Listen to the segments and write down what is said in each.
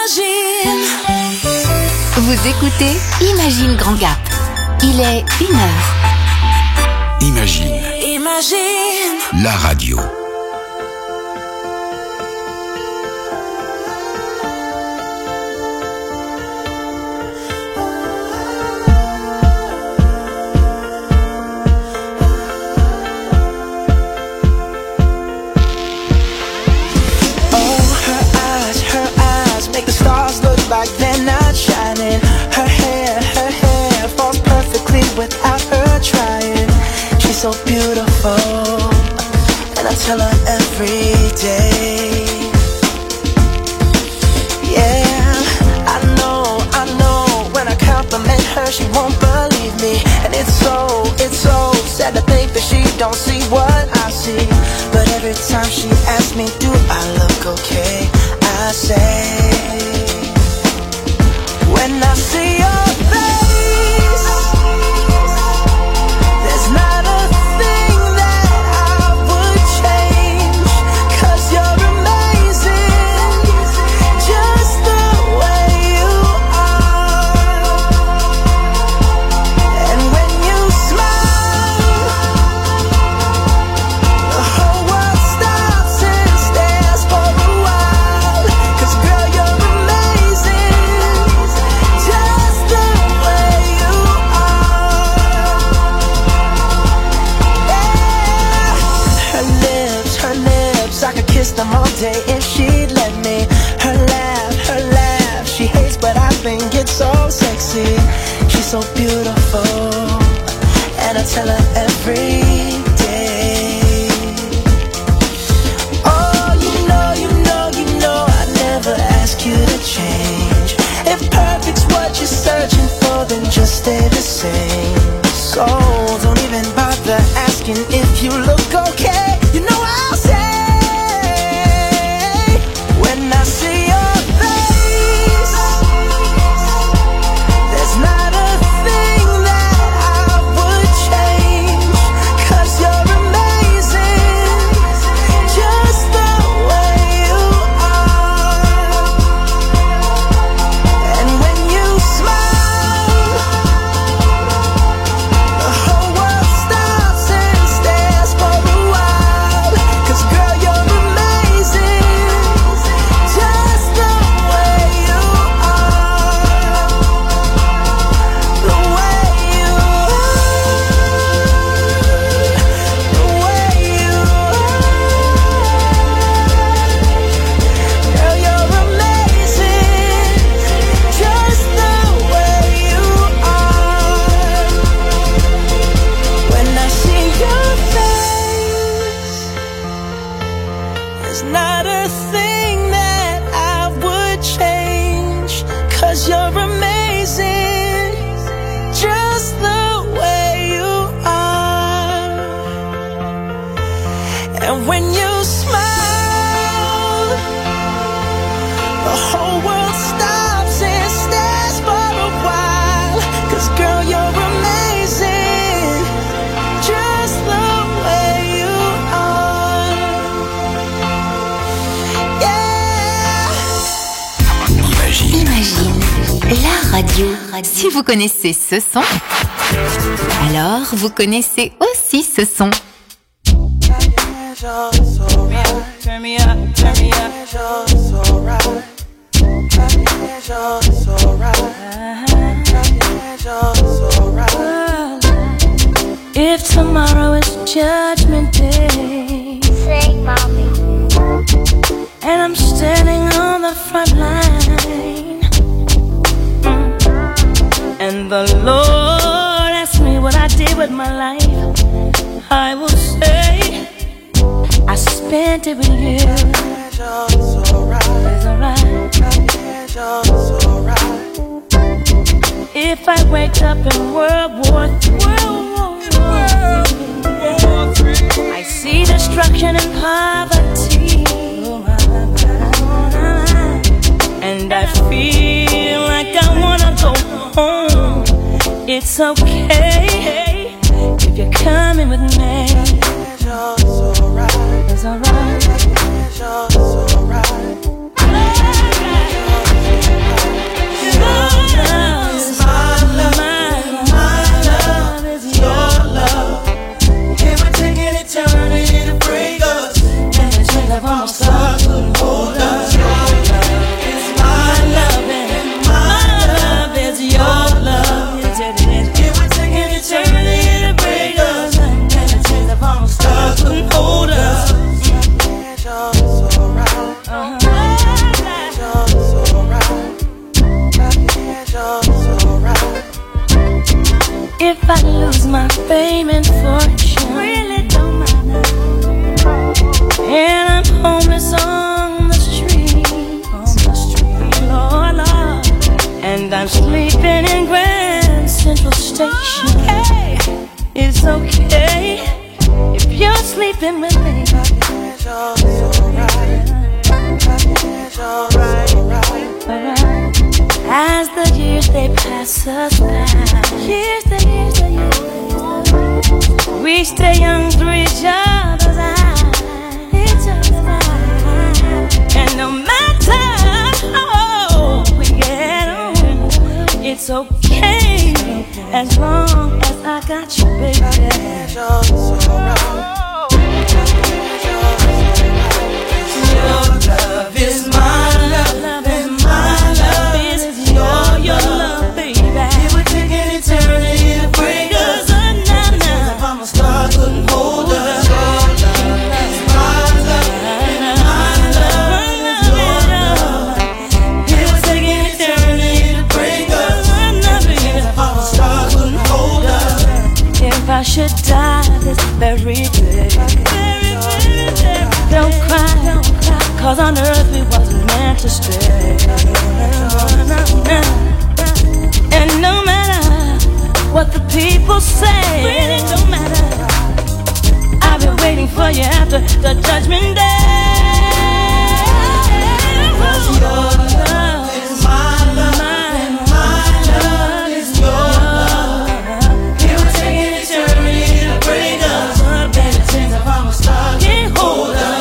Imagine. Vous écoutez Imagine Grand Gap. Il est 1h. Imagine. Imagine. La radio. Like they're not shining. Her hair falls perfectly without her trying. She's so beautiful, and I tell her every day. Yeah, I know, when I compliment her, she won't believe me. And it's so sad to think that she don't see what I see. But every time she asks me, do I look okay? I say, when I see your face, there's not a thing that I would change. 'Cause you're amazing, just the way you are. And when you smile, the whole world stops and stares for a while. 'Cause girl, you're amazing, just the way you are. Yeah. Her lips, I could kiss them all day if she'd let me. Her laugh, she hates but I think it's so sexy. She's so beautiful, and I tell her every day. Oh, you know, I never ask you to change. If perfect's what you're searching for, then just stay the same. So don't even bother asking if you look okay. You know I'll say, when I see your face, there's not a thing that I would change. 'Cause you're amazing, just the way you are. And when you smile, the whole world stops and stares for a while. 'Cause girl, you're amazing, just the way you are. The way you are. The way you are. Girl, you're amazing, just the way you are. When I see your face, there's not a thing that I would change. 'Cause you're amazing, just the way you are. And when you smile, the whole world stops and stares for a while. 'Cause girl, you're amazing, just the way you are. Yeah. Imagine. Imagine, la radio. Si vous connaissez ce son, alors vous connaissez aussi ce son. Turn me up, turn me up. If tomorrow is Judgment Day, Sing, mommy. and I'm standing on the front line, and the Lord asks me what I did with my life, I will say I spent it with you. It's alright. If I wake up in World War III, I see destruction and poverty, and I feel like I wanna go home. It's okay if you're coming with me. It's alright. if I lose my fame and fortune, really don't matter. And I'm homeless on the street, Lord, Lord. And I'm sleeping in Grand Central Station. Okay. It's okay if you're sleeping with me. As the years they pass us by, years, we stay young through each other's eyes, and no matter how we get on, it's okay as long as I got you, baby. Your love is my love, and my love is your love, baby. It would take an eternity to break us up now. If I'm a star, couldn't hold us. Your love is my love, and my love is your love. It would take an eternity to break us up now. If I'm a star, couldn't hold us. If I should die this very day, don't cry, cause on earth we wasn't meant to stay. And no matter what the people say, really don't matter, I've been waiting for you after the judgment day. Cause your love is my love, and my love is your love. It would take an eternity to break us up, and it seems if I'm a star, can't hold us.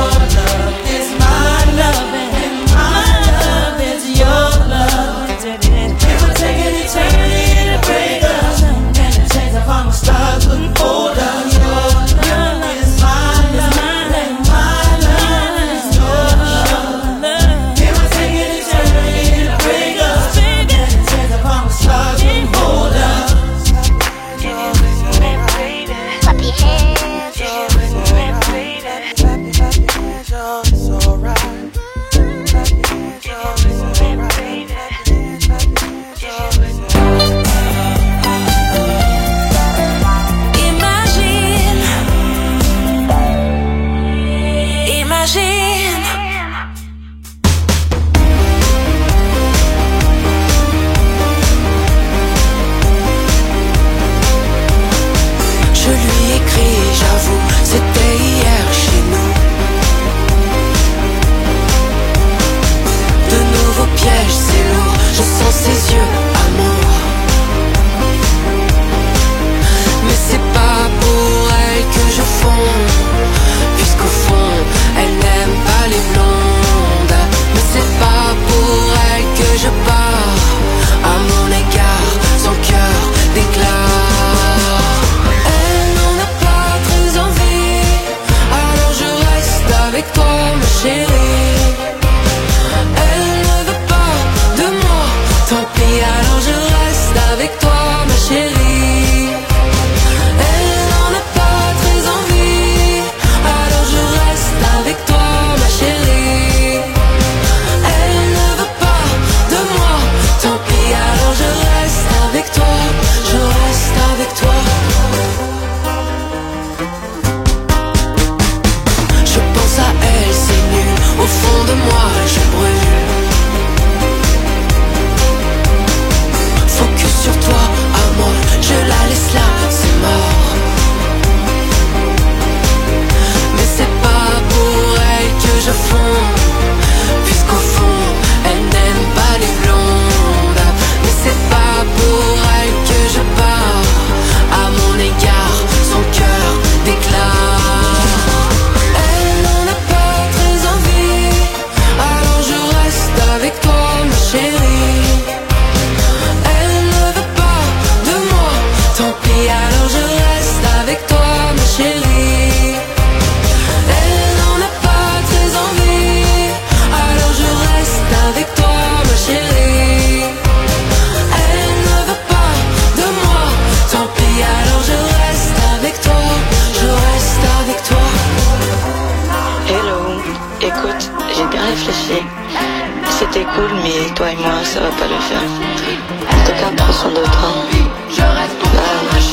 C'était cool, mais toi et moi, ça va pas le faire. En tout cas, prends soin de toi.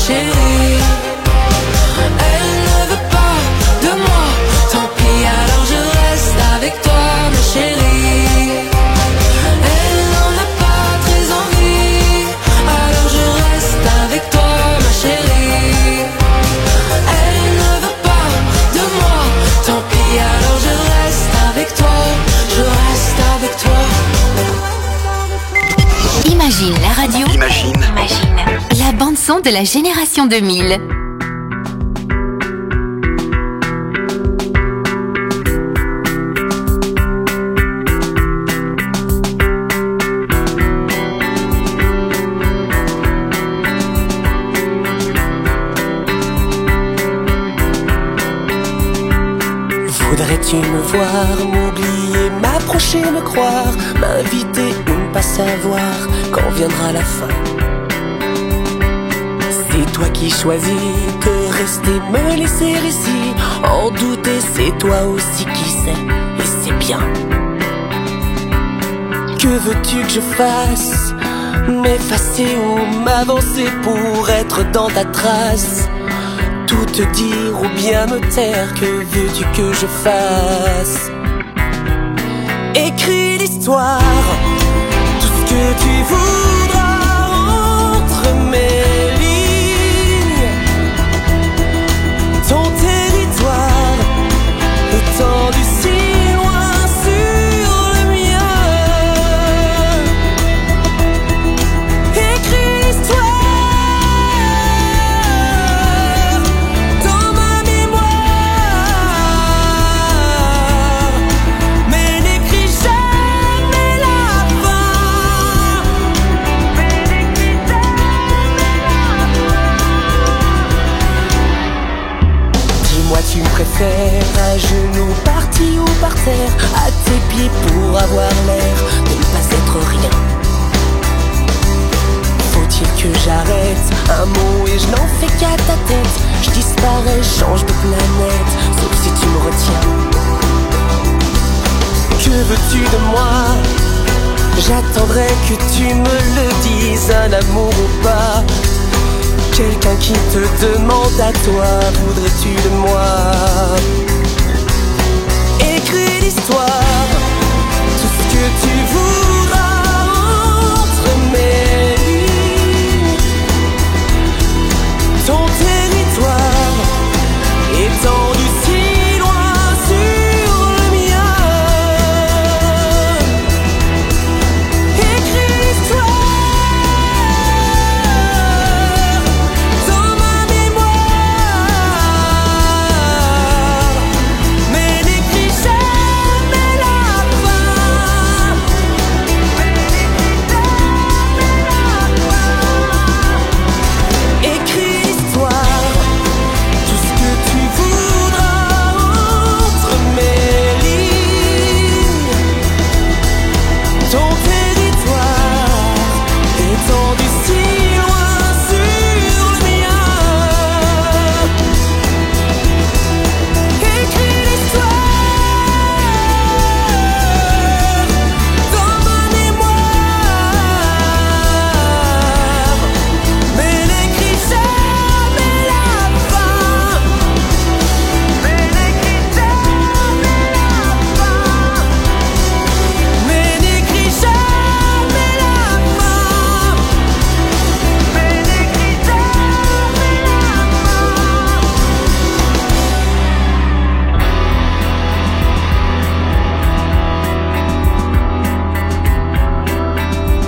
chérie. Elle ne veut pas de moi, tant pis, alors je reste avec toi, ma chérie. Elle n'en a pas très envie, alors je reste avec toi, ma chérie. Elle ne veut pas de moi, tant pis, alors je reste avec toi, je reste avec toi. Imagine la radio. Imagine. La bande-son de la génération 2000. Voudrais-tu me voir, m'oublier, m'approcher, me croire, m'inviter ou ne pas savoir quand viendra la fin? C'est toi qui choisis de rester, me laisser ici. En douter, c'est toi aussi qui sais, et c'est bien. Que veux-tu que je fasse? M'effacer ou m'avancer pour être dans ta trace? Tout te dire ou bien me taire, que veux-tu que je fasse? Écris l'histoire, tout ce que tu voudras entre mes lignes. Ton territoire étendu si loin sur le mien. Écris l'histoire dans ma mémoire, mais n'écris jamais la fin. Mais n'écris jamais la fin. Dis-moi, tu me préfères à genoux, parti ou par terre, à tes pieds pour avoir l'air de ne pas être rien? Faut-il que j'arrête un mot et je n'en fais qu'à ta tête? Je disparais, change de planète, sauf si tu me retiens. Que veux-tu de moi? J'attendrai que tu me le dises, un amour ou pas. Quelqu'un qui te demande à toi, voudrais-tu de moi? Écris l'histoire, tout ce que tu voudrais.